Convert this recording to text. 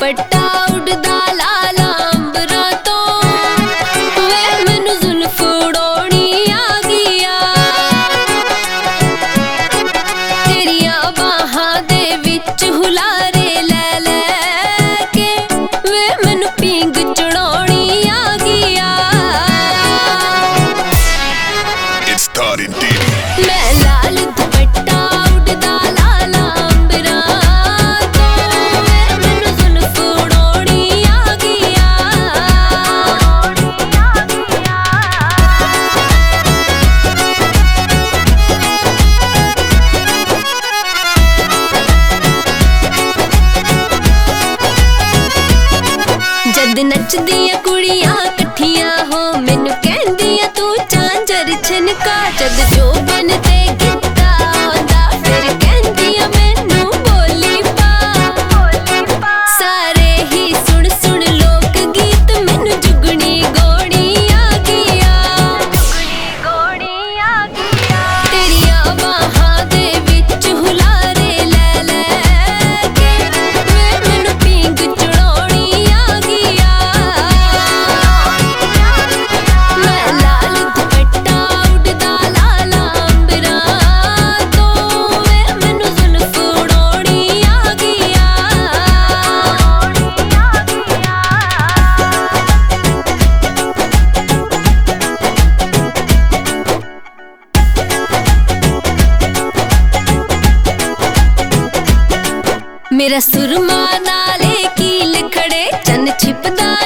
दुपट्टा उड़दा लाला अंबरां तो वे मैनू जुल्फ उड़ाउणी आ गईया तेरियां बाहां दे विच हुलारे लै लै के वे मैनू पींग चढ़ाउणी आ गईया मैं लाल दुपट्टा उड़दा लाला अंबरां तो वे मैनू जुल्फ उड़ाउणी आ गईया जद नचदियां कुड़ियां कट्ठियां हो मैनू कहंदियां तू झांझर छनका जद जो बन ते गिद्दा आंदा फिर कहंदियां मैनू बोली पा सारे ही सुन सुन लोक गीत मैनू जुगनी गोणी आ गईया तेरियां बाहां दे विच हुलारे लै लै के वे मैनू पींग चढ़ाउणी आ गईया मैं लाल दुपट्टा उड़दा लाला अंबरां तो वे मैनू जुल्फ उड़ाउणी आ गईया मेरा सुरमा नाले कील खड़े चन छिपदा